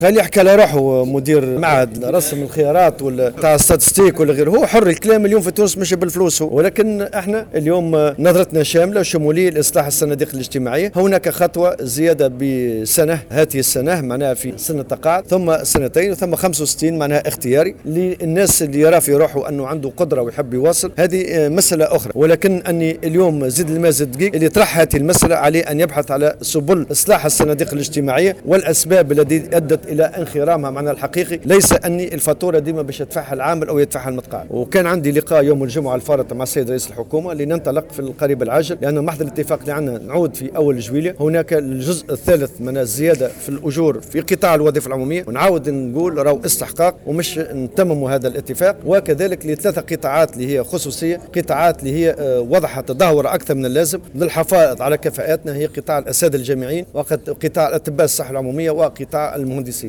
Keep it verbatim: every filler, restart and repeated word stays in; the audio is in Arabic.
خلي يحكي على روحه مدير معهد رسم الخيارات ولا تاع ستاتستيك ولا غيره، هو حر الكلام. اليوم في تونس مش بالفلوس هو، ولكن احنا اليوم نظرتنا شامله وشموليه لاصلاح الصناديق الاجتماعيه. هناك خطوه زياده بسنه، هذه السنه معناها في سنه تقاعد، ثم سنتين، ثم خمسة وستين معناها اختياري للناس اللي يرى في روحه انه عنده قدره ويحب يواصل. هذه مساله اخرى، ولكن اني اليوم زد الماء دقيق اللي طرح هذه المساله عليه ان يبحث على سبل اصلاح الصناديق الاجتماعيه والاسباب التي ادت الى انخرامها معناها الحقيقي، ليس اني الفاتوره ديما باش يدفعها العامل او يدفعها المتقاعد. وكان عندي لقاء يوم الجمعه الفارطه مع السيد رئيس الحكومه لننطلق في القريب العاجل، لانه محض الاتفاق اللي عندنا نعود في اول جويليه. هناك الجزء الثالث من الزياده في الاجور في قطاع الوظيفه العموميه، ونعاود نقول راهو استحقاق ومش نتمموا هذا الاتفاق. وكذلك لثلاثه قطاعات اللي هي خصوصيه، قطاعات اللي هي وضعها تدهور اكثر من اللازم للحفاظ على كفاءاتنا، هي قطاع الاساتذه الجامعيين وقطاع اطباء الصحه العموميه وقطاع المهندسين.